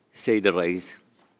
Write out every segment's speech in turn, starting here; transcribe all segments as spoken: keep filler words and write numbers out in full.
السيد الرئيس،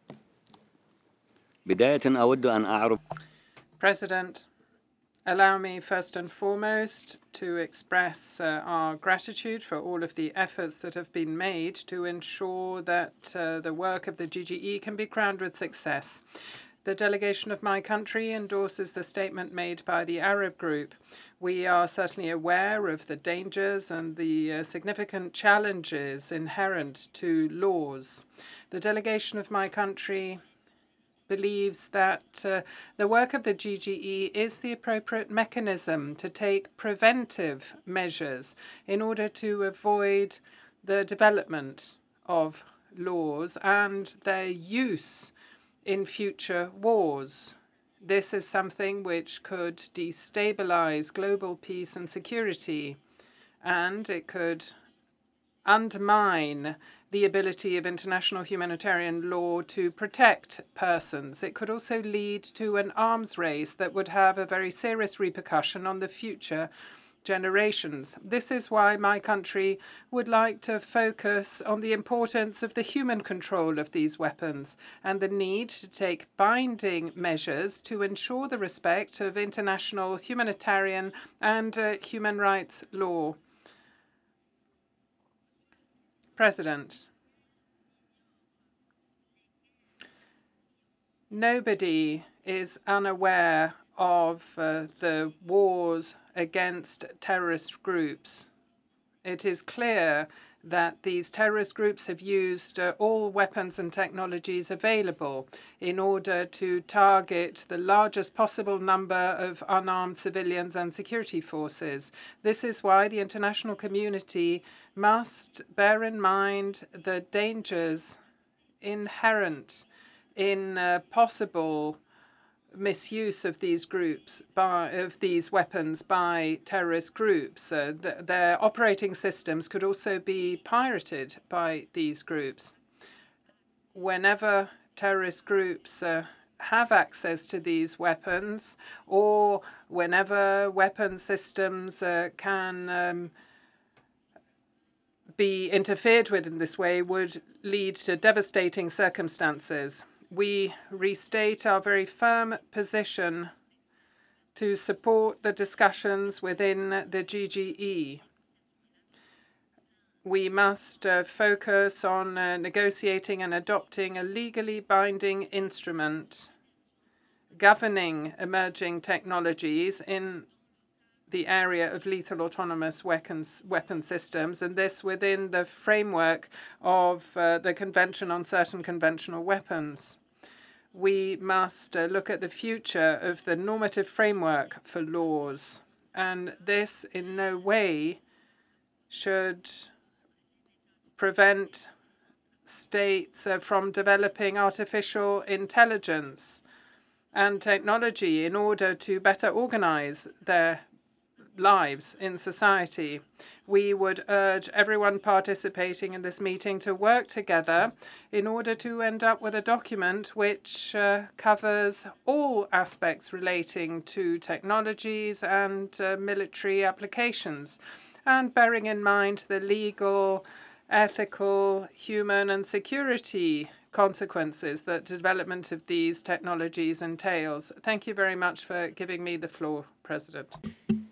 بداية أود أن أعرب President, allow me first and foremost to express uh, our gratitude for all of the efforts that have been made to ensure that uh, the work of the G G E can be crowned with success. The delegation of my country endorses the statement made by the Arab Group. We are certainly aware of the dangers and the uh, significant challenges inherent to laws. The delegation of my country believes that uh, the work of the G G E is the appropriate mechanism to take preventive measures in order to avoid the development of laws and their use in future wars. This is something which could destabilize global peace and security, and it could undermine the ability of international humanitarian law to protect persons. It could also lead to an arms race that would have a very serious repercussion on the future generations. This is why my country would like to focus on the importance of the human control of these weapons and the need to take binding measures to ensure the respect of international humanitarian and uh, human rights law. President, nobody is unaware of uh, the wars against terrorist groups. It is clear that these terrorist groups have used uh, all weapons and technologies available in order to target the largest possible number of unarmed civilians and security forces. This is why the international community must bear in mind the dangers inherent in uh, possible misuse of these groups by of these weapons by terrorist groups. Uh, th their operating systems could also be pirated by these groups. Whenever terrorist groups uh, have access to these weapons, or whenever weapon systems uh, can um, be interfered with in this way, would lead to devastating circumstances. We restate our very firm position to support the discussions within the G G E. We must uh, focus on uh, negotiating and adopting a legally binding instrument governing emerging technologies in the area of lethal autonomous weapons, weapon systems, and this within the framework of uh, the Convention on Certain Conventional Weapons. We must uh, look at the future of the normative framework for laws, and this in no way should prevent states uh, from developing artificial intelligence and technology in order to better organize their lives in society. We would urge everyone participating in this meeting to work together in order to end up with a document which uh, covers all aspects relating to technologies and uh, military applications, and bearing in mind the legal, ethical, human, and security consequences that development of these technologies entails. Thank you very much for giving me the floor, President.